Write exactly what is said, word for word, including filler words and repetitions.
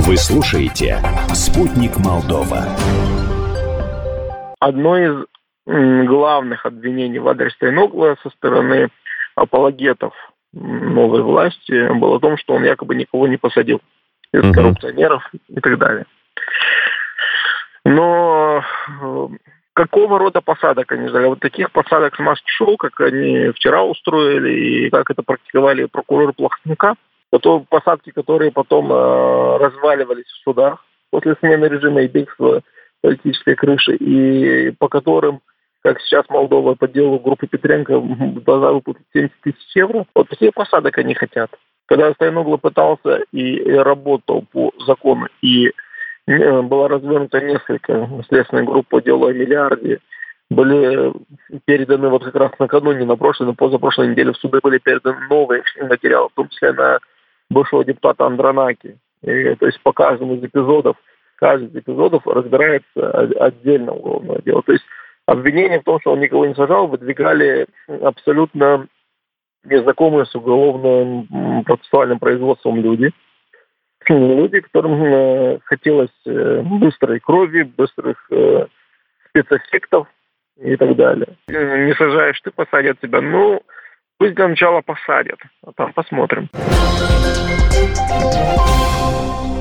Вы слушаете «Спутник Молдова». Одно из главных обвинений в адрес Стоиногло со стороны апологетов новой власти было в том, что он якобы никого не посадил из uh-huh. коррупционеров и так далее. Но какого рода посадок они ждали? Вот таких посадок с маски-шоу, как они вчера устроили, и как это практиковали прокурор Плохотнюка, то посадки, которые потом э, разваливались в судах после смены режима и бегства политической крыши, и по которым, как сейчас Молдова по делу группы Петренко должна выплатить семьдесят тысяч евро. Вот такие посадок они хотят. Когда Стоиногло пытался и работал по закону, и было развернуто несколько следственных групп по делу о миллиарде, были переданы вот как раз накануне, на прошлой, на позапрошлой неделе в суды были переданы новые материалы, в том числе на бывшего депутата Андронаки. И, то есть по каждому из эпизодов, каждый из эпизодов разбирается отдельно уголовное дело. То есть обвинение в том, что он никого не сажал, выдвигали абсолютно незнакомые с уголовным процессуальным производством люди. Люди, которым хотелось быстрой крови, быстрых спецэффектов и так далее. Не сажаешь ты, посадят тебя. Ну, пусть для начала посадят, а там посмотрим.